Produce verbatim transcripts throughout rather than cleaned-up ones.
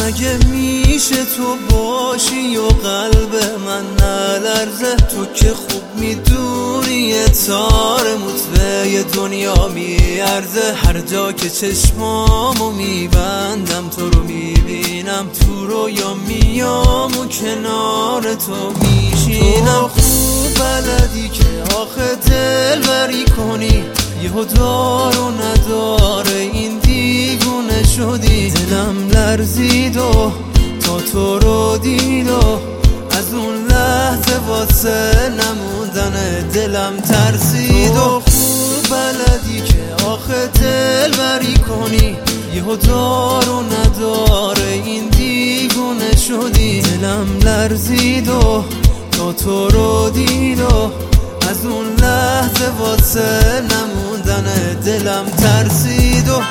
مگه میشه تو باشی و قلب من نلرزه؟ تو که خوب میدونی تار مطبع دنیا میارزه. هر جا که چشمامو میبندم تو رو میبینم، تو رو یا میام و کنار تو میشینم. خوب بلدی که آخه دل بری کنی، یهو دار و نداره این دیوونه شدی. دلم لرزید و تا تو رو دید و از اون لحظه واسه نموندن دلم ترسید. و خوب بلدی که آخه دل بری کنی، یهو دار و نداره این دیوونه شدی. دلم لرزید و تا تو رو دید و از اون لحظه واسه نموندن دلم ترسید. و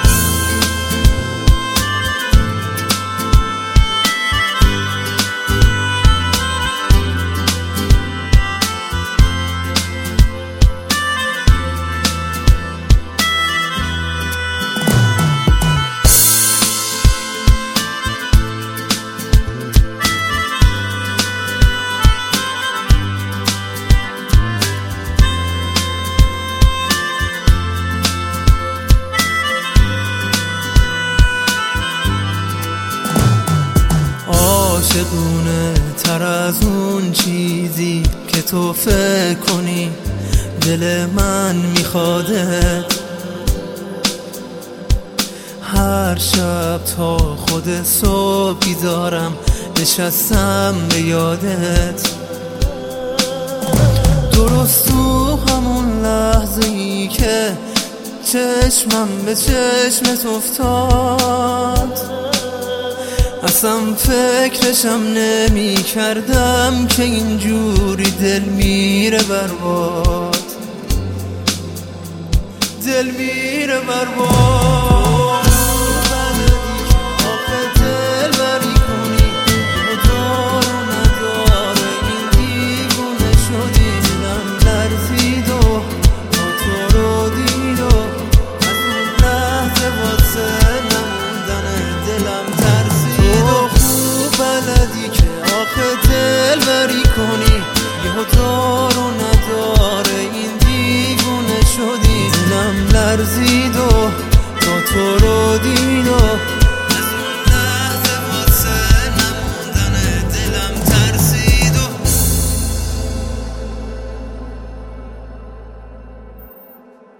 عاشقونه تر از اون چیزی که تو فکر کنی، دل من میخوادت. هر شب تا خود صبح بیدارم نشستم به یادت. درست تو همون لحظه ای که چشمم به چشمت افتاد، اصلا فکرشم نمی کردم که اینجوری دل میره برباد، دل میره برباد. بلدی که آخه دل بری کنی، یهو دار و نداره این دیوونه شدی. دلم لرزید و تا تو رو دید و از اون لحظه واسه نموندن دلم ترسید. بلدی که آخه دل بری کنی، یهو دار و نداره این دیوونه شدی. دلم لرزید و تا تو رو